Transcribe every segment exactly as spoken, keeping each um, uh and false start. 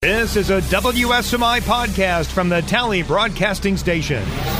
This is a W S M I podcast from the Tally Broadcasting Station.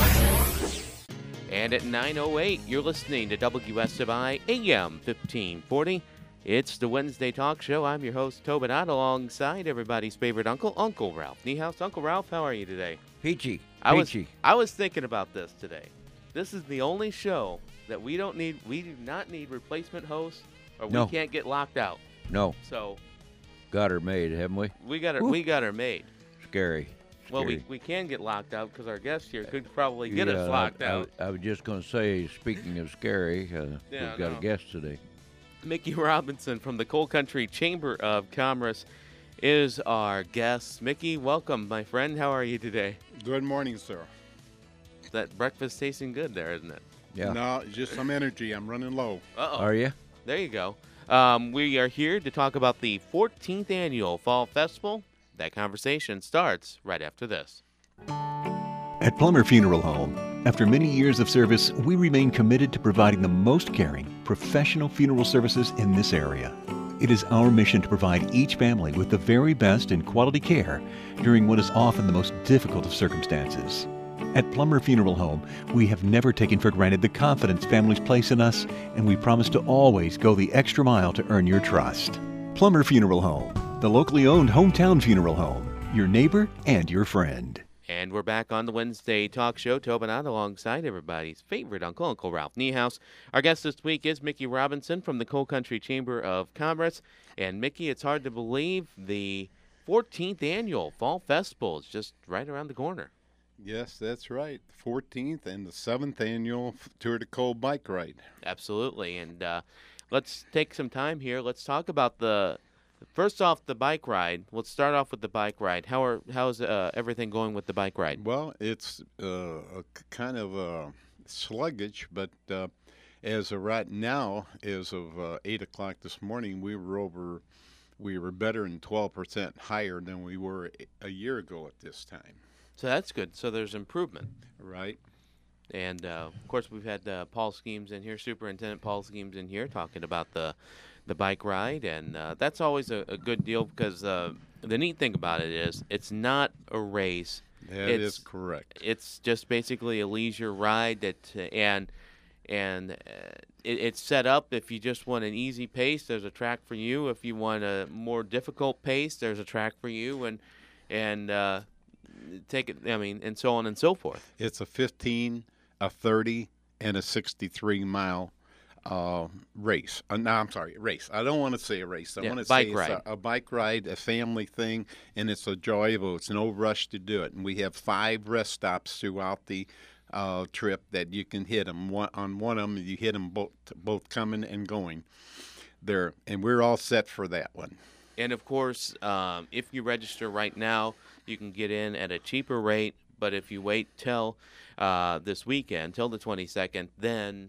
And at nine oh eight, you're listening to W S M I A M fifteen forty. It's the Wednesday Talk Show. I'm your host, Tobin Ott, alongside everybody's favorite uncle, Uncle Ralph Niehaus. Uncle Ralph, how are you today? Peachy. I was, Peachy. I was thinking about this today. This is the only show that we don't need, we do not need replacement hosts, or No. we can't get locked out. No, So got her made, haven't we? we got her, Woo. we got her made. Scary. Well, we, Scary. we can get locked out because our guest here could probably get Yeah, us locked I, out. I, I was just going to say, speaking of scary, uh, Yeah, we've got no. a guest today. Mickey Robinson from the Coal Country Chamber of Commerce is our guest. Mickey, welcome, my friend. How are you today? Good morning, sir. That breakfast tasting good there, isn't it? Yeah. No, just some energy. I'm running low. Uh-oh. Are you? There you go. Um, we are here to talk about the fourteenth Annual Fall Festival. That conversation starts right after this. At Plummer Funeral Home, after many years of service, we remain committed to providing the most caring, professional funeral services in this area. It is our mission to provide each family with the very best in quality care during what is often the most difficult of circumstances. At Plummer Funeral Home, we have never taken for granted the confidence families place in us, and we promise to always go the extra mile to earn your trust. Plummer Funeral Home, the locally owned hometown funeral home, your neighbor and your friend. And we're back on the Wednesday Talk Show. Tobin Ott alongside everybody's favorite uncle, Uncle Ralph Niehaus. Our guest this week is Mickey Robinson from the Coal Country Chamber of Commerce. And Mickey, it's hard to believe the fourteenth Annual Fall Festival is just right around the corner. Yes, that's right. The fourteenth and the seventh annual Tour de Coal bike ride. Absolutely. And uh, let's take some time here. Let's talk about the, first off, the bike ride. Let's start off with the bike ride. How are how's uh, everything going with the bike ride? Well, it's uh, a k- kind of uh, sluggish, but uh, as of right now, as of uh, eight o'clock this morning, we were over, we were better than twelve percent higher than we were a year ago at this time. So that's good. So there's improvement. Right? And, uh, of course, we've had uh, Paul Schemes in here, Superintendent Paul Schemes in here, talking about the the bike ride. And uh, that's always a, a good deal because uh, the neat thing about it is it's not a race. That It's- is correct. It's just basically a leisure ride that uh, and and uh, it, it's set up. If you just want an easy pace, there's a track for you. If you want a more difficult pace, there's a track for you. And and uh, take it. I mean, and so on and so forth. It's a fifteen, a thirty, and a sixty-three mile uh, race. Uh, no, I'm sorry, race. I don't want to say a race. I Yeah, want to bike say ride. it's a, a bike ride, a family thing, and it's enjoyable. It's no rush to do it. And we have five rest stops throughout the uh, trip that you can hit them. One, on one of them, you hit them both, both coming and going. There, and we're all set for that one. And of course, um, if you register right now, you can get in at a cheaper rate. But if you wait till uh, this weekend, till the twenty-second, then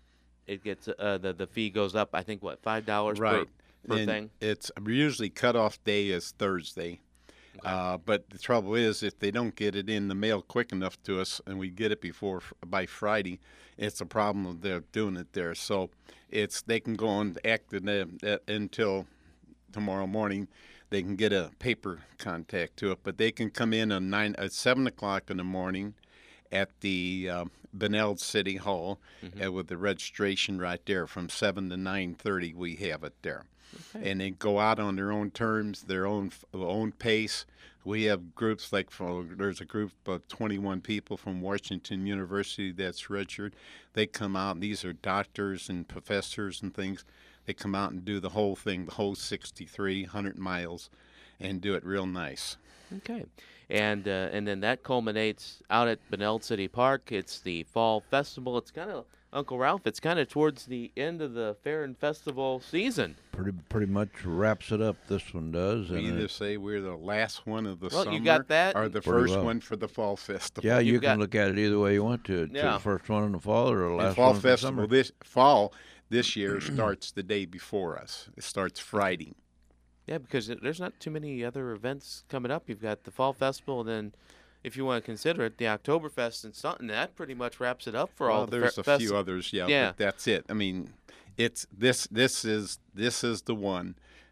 it gets uh, the the fee goes up. I think what five dollars Right. per, per And thing. It's usually cutoff day is Thursday. Uh, but the trouble is, if they don't get it in the mail quick enough to us, and we get it before by Friday, it's a problem of they're doing it there. So it's they can go on active uh, until tomorrow morning. They can get a paper contact to it, but they can come in at nine at seven o'clock in the morning at the uh, Benel City Hall Mm-hmm. uh, with the registration right there from seven to nine thirty. We have it there. Okay. And they go out on their own terms, their own own pace. We have groups like from, there's a group of twenty-one people from Washington University that's registered. They come out, and these are doctors and professors and things. They come out and do the whole thing, the whole sixty-three hundred miles, and do it real nice. Okay, and uh, and then that culminates out at Benel City Park. It's the Fall Festival. It's kind of Uncle Ralph. It's kind of towards the end of the fair and festival season. Pretty pretty much wraps it up, this one does. We and either it- say we're the last one of the Well, summer you got that. or the Pretty first well. one for the fall festival. yeah, you You've can got- look at it either way you want to. It's Yeah. the first one in the fall or the And last fall one in the festival summer. this fall this year starts the day before us. It starts Friday. Yeah, because it- there's not too many other events coming up. You've got the Fall Festival, and then if you want to consider it, the Oktoberfest and something. That pretty much wraps it up for all Well, the there's fe- a festi- few others, yeah, Yeah. but that's it. I mean, it's this this is this is the one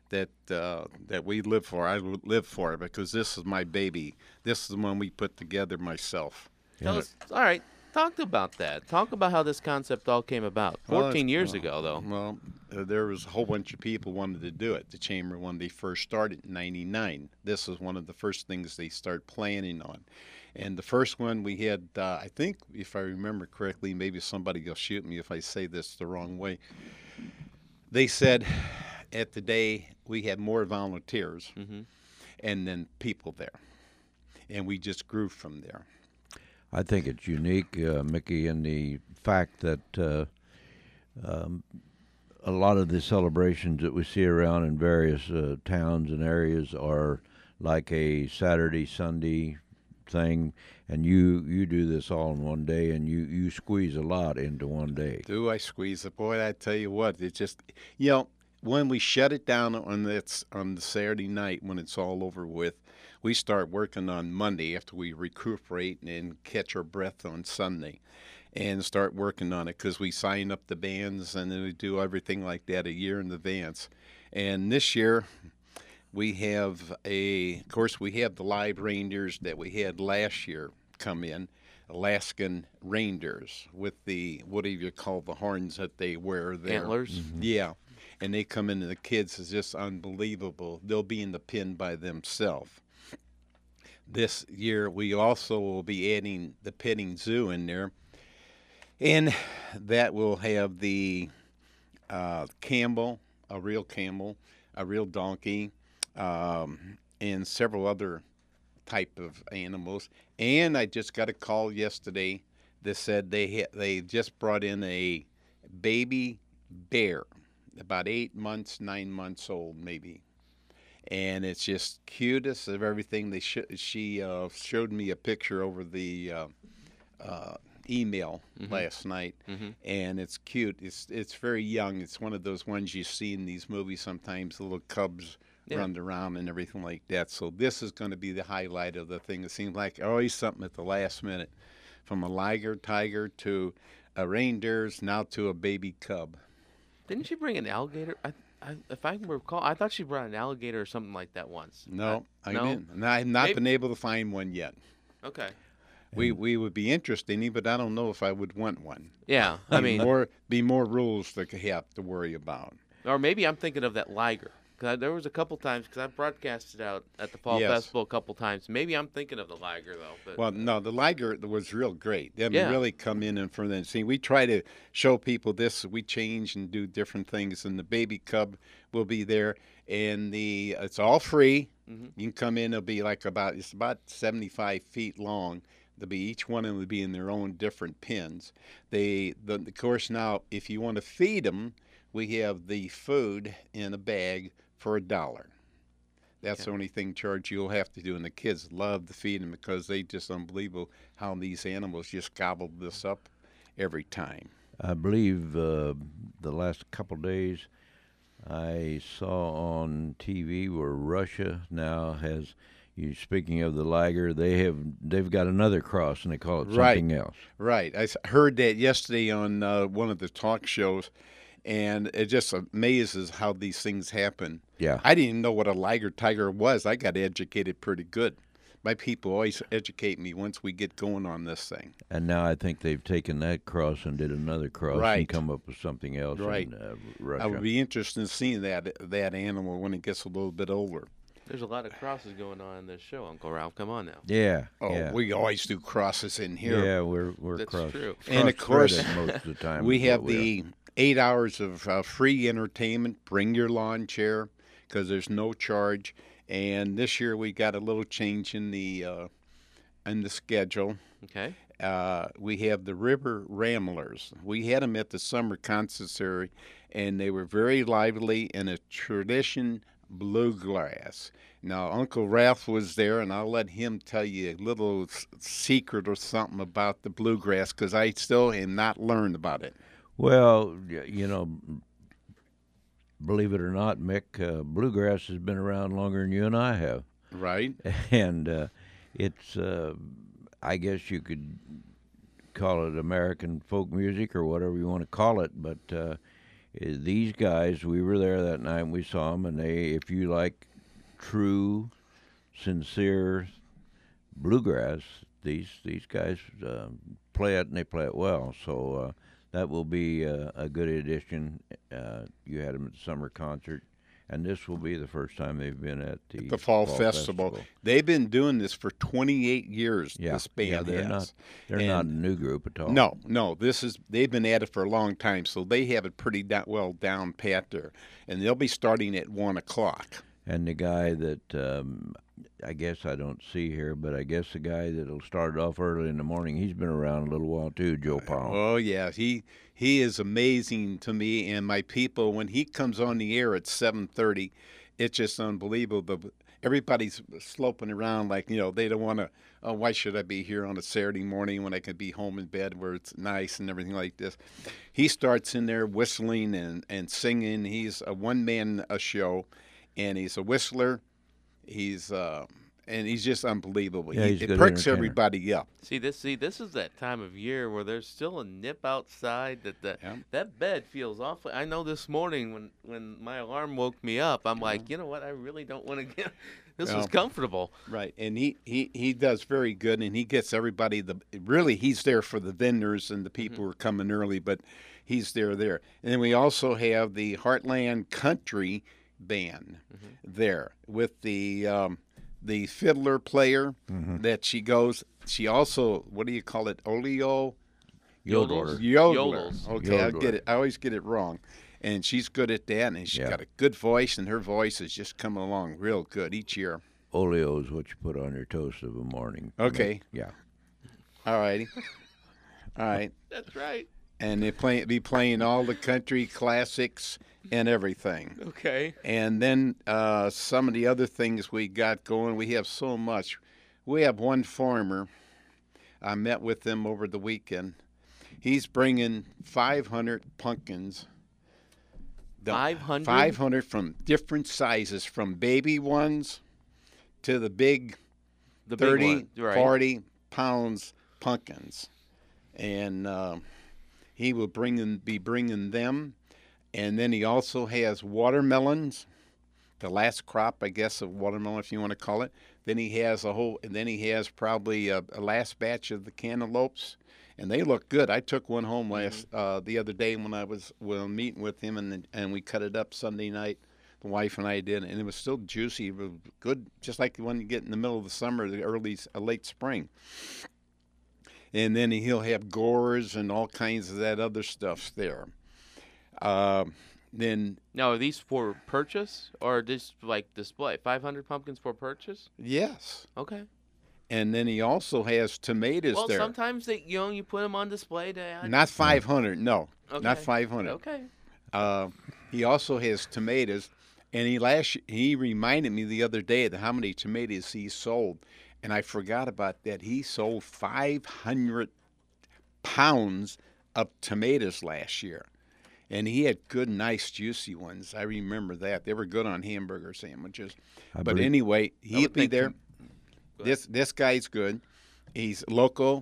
that uh, that we live for. I live for it because this is my baby. This is the one we put together myself. Tell us, all right, talk about that. Talk about how this concept all came about. Well, fourteen it's- years well, ago, though. Well, uh, there was a whole bunch of people wanted to do it. The chamber, when they first started in ninety-nine, this was one of the first things they start planning on. And the first one we had, uh, I think, if I remember correctly, maybe somebody will shoot me if I say this the wrong way. They said at the day we had more volunteers Mm-hmm. and then people there. And we just grew from there. I think it's unique, uh, Mickey, in the fact that uh, um, a lot of the celebrations that we see around in various uh, towns and areas are like a Saturday, Sunday thing, and you you do this all in one day, and you, you squeeze a lot into one day. Do I squeeze it? Boy, I tell you what, it just, you know, when we shut it down on this, on the Saturday night when it's all over with, we start working on Monday after we recuperate and catch our breath on Sunday and start working on it because we sign up the bands and then we do everything like that a year in advance. And this year we have a, of course, we have the live reindeers that we had last year come in, Alaskan reindeers with the, whatever you call the horns that they wear there. Antlers. Yeah. And they come in and the kids is just unbelievable. They'll be in the pen by themselves. This year we also will be adding the petting zoo in there. And that will have the uh, camel, a real camel, a real donkey, um, and several other type of animals. And I just got a call yesterday that said they ha- they just brought in a baby bear, about eight months, nine months old maybe. And it's just cutest of everything. They sh- she uh, showed me a picture over the uh, uh, email Mm-hmm. last night, Mm-hmm. and it's cute. It's it's very young. It's one of those ones you see in these movies sometimes. The little cubs Yeah. run around and everything like that. So this is going to be the highlight of the thing. It seems like always something at the last minute, from a liger tiger to a reindeers, now to a baby cub. Didn't she bring an alligator? I, I, if I can recall, I thought she brought an alligator or something like that once. No, Uh, I no? didn't. And I've not Maybe- been able to find one yet. Okay. We we would be interested in it, but I don't know if I would want one. Yeah, I Be mean, more be more rules to have to worry about. or maybe I'm thinking of that liger. Cause there was a couple times, because I broadcasted out at the Fall Yes. Festival a couple times. Maybe I'm thinking of the liger, though. But, Well, no, the liger was real great. They Yeah. really come in and for them. See, we try to show people this. We change and do different things, and the baby cub will be there, and the it's all free. Mhm. You can come in. It'll be like about it's about seventy-five feet long. They'll be each one of them will be in their own different pens. They, the, of course, now if you want to feed them, we have the food in a bag for a dollar. That's Okay. the only thing charge you'll have to do, and the kids love to feed them because they just unbelievable how these animals just gobble this up every time. I believe uh, the last couple days I saw on T V where Russia now has, you speaking of the liger, they have they've got another cross and they call it Right. something else. Right. I s- heard that yesterday on uh, one of the talk shows, and it just amazes how these things happen. Yeah. I didn't even know what a liger tiger was. I got educated pretty good. My people always educate me once we get going on this thing. And now I think they've taken that cross and did another cross and Right. come up with something else Right. in uh, I Russia. would be interested in seeing that that animal when it gets a little bit older. there's a lot of crosses going on in this show, Uncle Ralph. Come on now. yeah. Oh, yeah. we always do crosses in here. Yeah, we're we're That's cross. true. And of course, cross-threaded most of the time. We is what have are. the eight hours of uh, free entertainment. Bring your lawn chair because there's no charge. And this year we got a little change in the uh, in the schedule. Okay. Uh, we have the River Ramblers. We had them at the summer consistory, and they were very lively in a tradition bluegrass. Now, Uncle Ralph was there, and I'll let him tell you a little s- secret or something about the bluegrass because I still am not learned about it. Well, y- you know, believe it or not, Mick, uh, bluegrass has been around longer than you and I have, Right? and uh, it's, uh, I guess you could call it American folk music or whatever you want to call it, but uh, Uh, These guys, we were there that night. And we saw them, and they, if you like true, sincere bluegrass, these these guys uh, play it, and they play it well. So uh, that will be uh, a good addition. Uh, you had them at the summer concert, and this will be the first time they've been at the, The Fall, Festival. Festival. They've been doing this for twenty-eight years. Yeah, This band yeah, they're has. not they're And- not a new group at all. No, no. This is they've been at it for a long time, so they have it pretty da- well down pat there, and they'll be starting at one o'clock. And the guy that um, I guess I don't see here, but I guess the guy that'll start it off early in the morning, he's been around a little while too, Joe Powell. Oh yeah, he he is amazing to me and my people. When he comes on the air at seven thirty, it's just unbelievable. The, everybody's sloping around like, you know, they don't want to. Oh, why should I be here on a Saturday morning when I could be home in bed where it's nice and everything like this? He starts in there whistling and and singing. He's a one man a show, and he's a whistler. He's uh, and he's just unbelievable. Yeah, He- he's a it good perks entertainer. everybody up. See this. See this is that time of year where there's still a nip outside. That the, Yeah. that bed feels awful. I know this morning when when my alarm woke me up, I'm like, you know what? I really don't want to get. This was Well, comfortable. Right, and he, he, he does very good, and he gets everybody. The really, he's there for the vendors and the people who are coming early, but he's there there. And then we also have the Heartland Country Band there with the um, the fiddler player that she goes. She also, what do you call it? Oleo. Yodels. Yodeler. Yodels. Okay, I Yodeler. get it. I always get it wrong. And she's good at that, and she's Yeah. got a good voice, and her voice is just coming along real good each year. Oleo is what you put on your toast of a morning. Okay. Yeah. All righty. All right. That's right. And they play be playing all the country classics and everything. Okay. And then uh, some of the other things we got going, we have so much. We have one farmer. I met with him over the weekend. He's bringing five hundred pumpkins. The- five hundred? five hundred from different sizes, from baby ones to the big The big thirty, one, right. forty pounds pumpkins. And uh, he will bring in, be bringing them. And then he also has watermelons, the last crop, I guess, of watermelon, if you want to call it. Then he has a whole, and then he has probably a, a last batch of the cantaloupes, and they look good. I took one home last uh, the other day when I was well, meeting with him, and and we cut it up Sunday night. The wife and I did, and it was still juicy, it was good, just like the one you get in the middle of the summer, the early, uh, late spring. And then he'll have gores and all kinds of that other stuff there. Uh, then Now, are these for purchase or just like display? five hundred pumpkins for purchase? yes, Okay. and then he also has tomatoes Well, there. sometimes they, you know, you put them on display to add. Not five hundred, no, Okay. not five hundred. Okay. Uh, he also has tomatoes, and he last he reminded me the other day that how many tomatoes he sold, and I forgot about that. He sold five hundred pounds of tomatoes last year, and he had good, nice, juicy ones. I remember that they were good on hamburger sandwiches. I But believe- anyway, he'll would be think there. tom- Go This this guy's good. He's local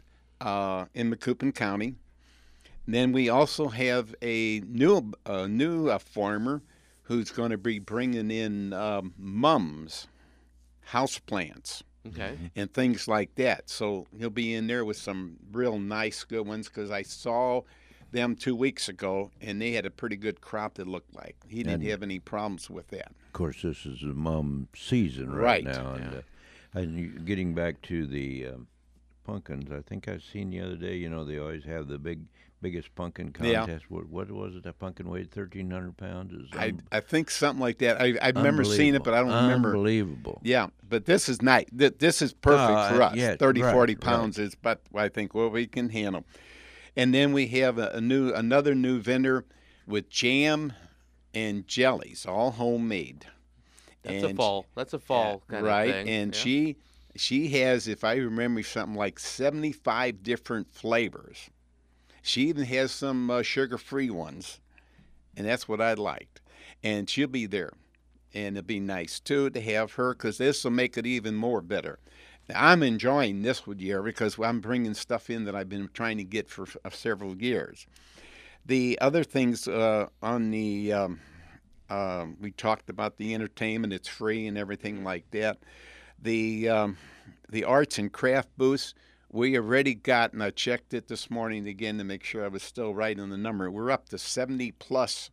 uh, in Macoupin County. Then we also have a new a new uh, farmer who's going to be bringing in um, mums, house plants, Okay. and things like that. So he'll be in there with some real nice, good ones because I saw them two weeks ago, and they had a pretty good crop that looked like. He didn't And- have any problems with that. Of course, this is the mum season Right. right, now, and, Yeah. uh, and you, getting back to the um, pumpkins, I think I seen the other day. You know, they always have the big, biggest pumpkin Yeah. contest. What, what was it? That pumpkin weighed thirteen hundred pounds. Is I, I think something like that. I, I remember unbelievable. seeing it, but I don't remember. Unbelievable. Yeah, but this is nice. Th- This is perfect Uh, for us. yeah, thirty, right, forty right. pounds is, but I think well we can handle. And then we have a, a new, another new vendor with jam and jellies, all homemade. That's a And fall. That's a fall kind right? of thing. And yeah. she she has, if I remember, something like seventy-five different flavors. She even has some uh, sugar-free ones, and that's what I liked. And she'll be there, and it'd be nice too to have her because this will make it even more better. Now, I'm enjoying this with year because I'm bringing stuff in that I've been trying to get for uh, several years. The other things uh, on the um, um, we talked about the entertainment. It's free and everything like that. The um, the arts and craft booths. We already got, and I checked it this morning again to make sure I was still right on the number. We're up to seventy plus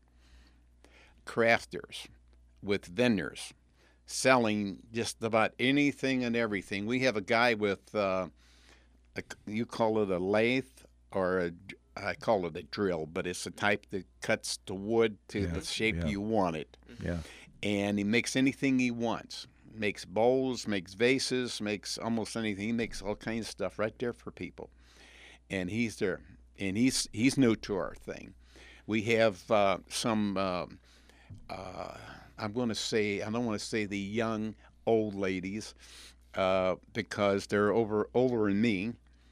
crafters with vendors selling just about anything and everything. We have a guy with, uh, a, you call it a lathe or a, I call it a drill, but it's a type that cuts the wood to Yeah, the shape yeah. you want it. Yeah. And he makes anything he wants. Makes bowls, makes vases, makes almost anything. He makes all kinds of stuff right there for people. And he's there. And he's he's new to our thing. We have uh, some, uh, uh, I'm going to say, I don't want to say the young old ladies uh, because they're over older than me.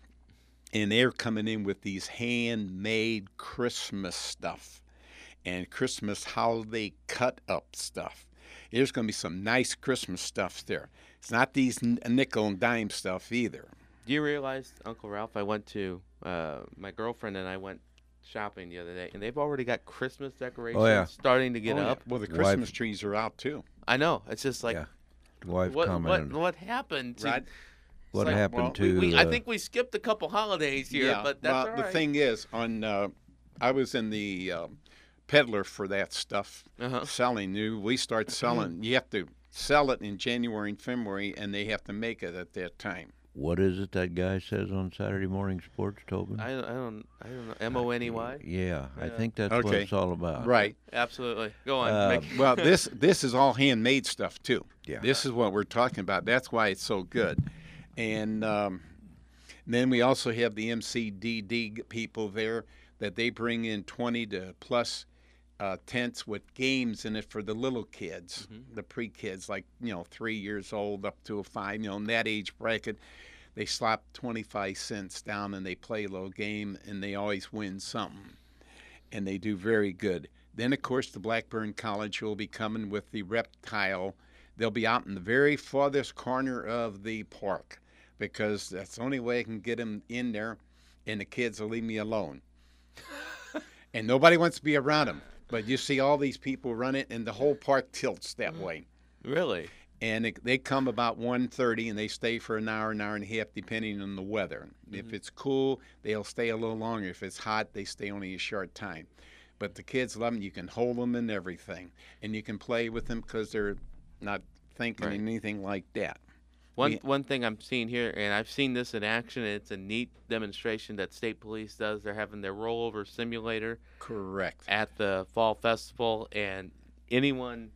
And they're coming in with these handmade Christmas stuff and Christmas holiday cut up stuff. There's going to be some nice Christmas stuff there. It's not these n- nickel and dime stuff either. Do you realize, Uncle Ralph, I went to, uh, my girlfriend and I went shopping the other day, and they've already got Christmas decorations Oh, yeah. starting to get Oh, yeah. up. Well, the Wife- Christmas trees are out too. I know. It's just like, Yeah. The wife what, what commented. what happened to... Right. What like, happened well, to? We, we, I uh, think we skipped a couple holidays here, yeah, but that's well, all the right. thing is, on uh, I was in the uh, peddler for that stuff, Uh-huh. selling new. We start selling. You have to sell it in January and February, and they have to make it at that time. what is it that guy says on Saturday Morning Sports, Tobin? I, I don't I don't know. M O N E Y? Yeah, I Yeah. think that's what Okay. it's all about. Right. Absolutely. Go on. Uh, Make, Well, this this is all handmade stuff too. Yeah. This is what we're talking about. That's why it's so good. And um, then we also have the M C D D people there that they bring in twenty to plus uh, tents with games in it for the little kids, the pre-kids, like, you know, three years old up to a five, you know, in that age bracket. They slap twenty-five cents down and they play a little game, and they always win something. And they do very good. Then, of course, the Blackburn College will be coming with the reptile. They'll be out in the very farthest corner of the park because that's the only way I can get them in there, and the kids will leave me alone. And nobody wants to be around them. But you see all these people running, and the whole park tilts that way. really? And it, they come about one thirty, and they stay for an hour, an hour and a half, depending on the weather. If it's cool, they'll stay a little longer. If it's hot, they stay only a short time. But the kids love them. You can hold them and everything. And you can play with them because they're not thinking Right. anything like that. One We- one thing I'm seeing here, and I've seen this in action, and it's a neat demonstration that State Police does. They're having their rollover simulator Correct. at the Fall Festival, and anyone,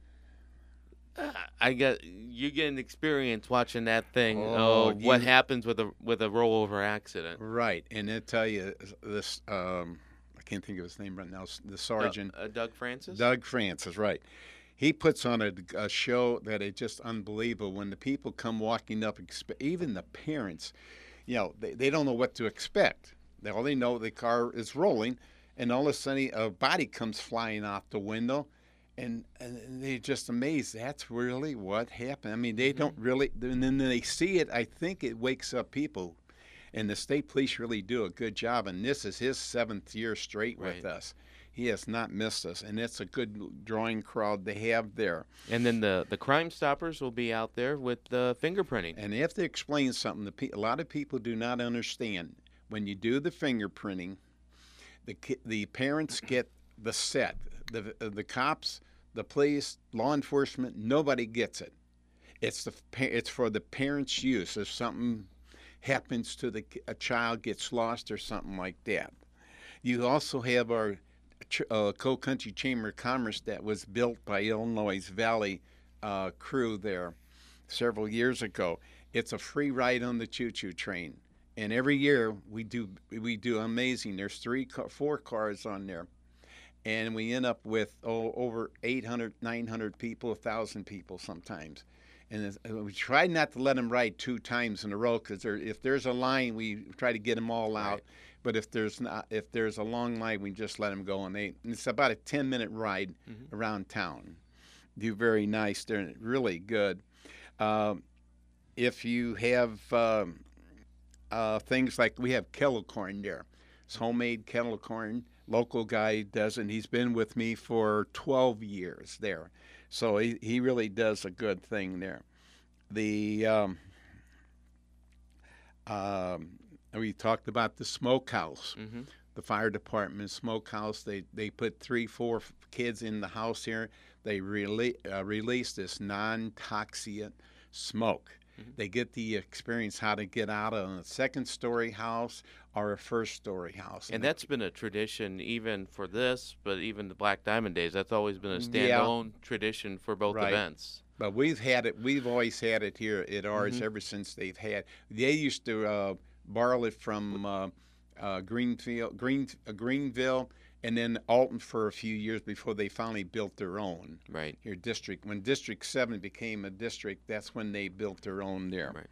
uh, I get you get an experience watching that thing. Oh, Oh, what you- happens with a with a rollover accident? Right. And I tell you, this, um, I can't think of his name right now, the sergeant. Uh, uh, Doug Francis. Doug Francis, right. He puts on a, a show that is just unbelievable. When the people come walking up, expe- even the parents, you know, they, they don't know what to expect. They, all they know the car is rolling, and all of a sudden a body comes flying out the window, and, and they're just amazed. That's really what happened. I mean, they don't really, and then they see it. I think it wakes up people. And the state police really do a good job. And this is his seventh year straight with Right. us. He has not missed us, and it's a good drawing crowd they have there. And then the, the Crime Stoppers will be out there with the fingerprinting. And they have to explain something. The pe- a lot of people do not understand. When you do the fingerprinting, the ki- the parents get the set. The the cops, the police, law enforcement, nobody gets it. It's the pa- it's for the parents' use. If something happens to the ki- a child gets lost or something like that. You also have our ch- uh, Coal Country Chamber of Commerce that was built by Illinois Valley uh, crew there several years ago. It's a free ride on the choo-choo train, and every year we do we do amazing. There's three, ca- four cars on there, and we end up with oh, over eight hundred, nine hundred people, one thousand people sometimes. And it's- uh, we try not to let them ride two times in a row because if there's a line, we try to get them all out. Right. But if there's not, if there's a long line, we just let them go. And they, and it's about a ten minute ride around town. Do very nice. They're really good. Um, if you have um, uh, things like we have kettle corn there, it's homemade kettle corn local guy does it, and he's been with me for twelve years there. So he, he really does a good thing there. The um, um, we talked about the smokehouse. Mm-hmm. The fire department smokehouse. They they put three, four kids in the house here. They rele- uh, release this non-toxic smoke. Mm-hmm. They get the experience how to get out of a second-story house or a first-story house. And, and that's been a tradition even for this, but even the Black Diamond Days. That's always been a Yeah. standalone tradition for both Right. events. But we've had it. We've always had it here at ours Mhm. ever since they've had. They used to uh, borrow it from uh, uh, Greenfield, Green, uh, Greenville, and then Alton for a few years before they finally built their own. Right. Here, district. When District Seven became a district, that's when they built their own there. Right.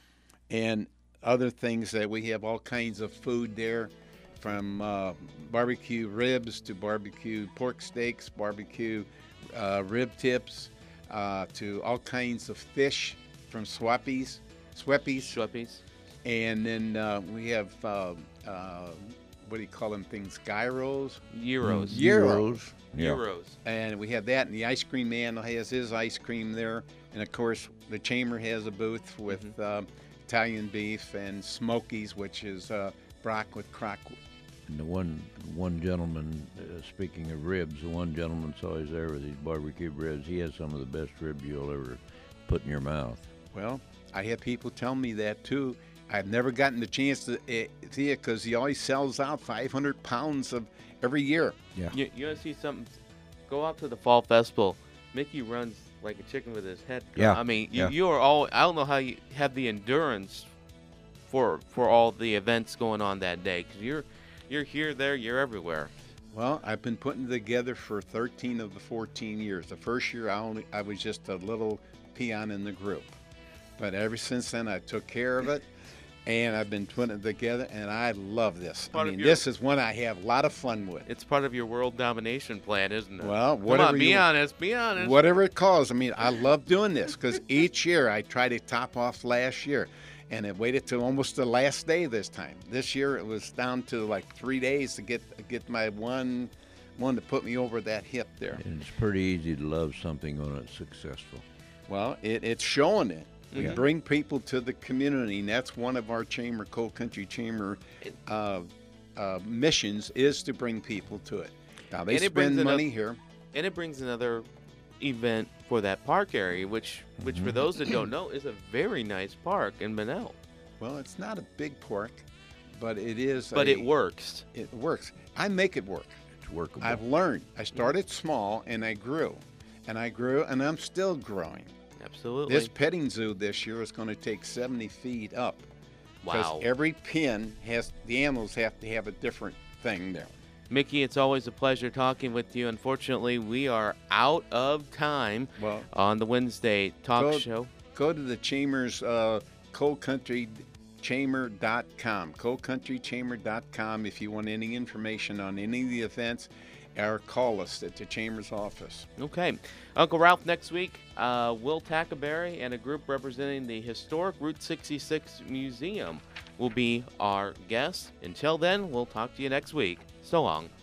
And other things that we have all kinds of food there, from uh, barbecue ribs to barbecue pork steaks, barbecue uh, rib tips, uh, to all kinds of fish from Swappies, Sweppies, Schleppies. and then uh, we have uh, uh, what do you call them things? Gyros, Euros. Mm. Euros. Yeah. Euros. and we have that. And the ice cream man has his ice cream there, and of course the Chamber has a booth with uh, Italian beef and Smokies, which is uh, brock with crock. And the one one gentleman, uh, speaking of ribs, the one gentleman saw he's there with these barbecue ribs. He has some of the best ribs you'll ever put in your mouth. Well, I have people tell me that too. I've never gotten the chance to uh, see it because he always sells out five hundred pounds of every year. Yeah. You, you want to see something? Go out to the Fall Festival. Mickey runs like a chicken with his head cut. Yeah, I mean, you, yeah. you are all. I don't know how you have the endurance for for all the events going on that day, because you're you're here, there, you're everywhere. Well, I've been putting it together for thirteen of the fourteen years. The first year, I only I was just a little peon in the group, but ever since then, I took care of it, and I've been putting it together, and I love this. Part I of mean, your- this is one I have a lot of fun with. It's part of your world domination plan, isn't it? Well, Come whatever on, be you- honest. Be honest. Whatever it calls. I mean, I love doing this because each year I try to top off last year, and it waited till almost the last day this time. This year it was down to like three days to get get my one one to put me over that hip there. And it's pretty easy to love something when it's successful. Well, it, it's showing it. We Mhm. bring people to the community, and that's one of our chamber, Coal Country Chamber, It- uh, uh, missions is to bring people to it. Now they And it brings spend it money up- here. And it brings another event for that park area, which, which for those that don't know, is a very nice park in Manel. Well, it's not a big park, but it is. But a, it works. It works. I make it work. It's workable. I've learned. I started small and I grew, and I grew, and I'm still growing. Absolutely. This petting zoo this year is going to take seventy feet up. Because Wow. every pen has, the animals have to have a different thing there. Mickey, it's always a pleasure talking with you. Unfortunately, we are out of time Well, on the Wednesday talk Go- show. go to the Chambers, uh, coal country chamber dot com, coal country chamber dot com if you want any information on any of the events, or call us at the Chamber's office. Okay. Uncle Ralph next week, uh, Will Tackaberry and a group representing the historic Route sixty-six Museum will be our guests. Until then, we'll talk to you next week. So long.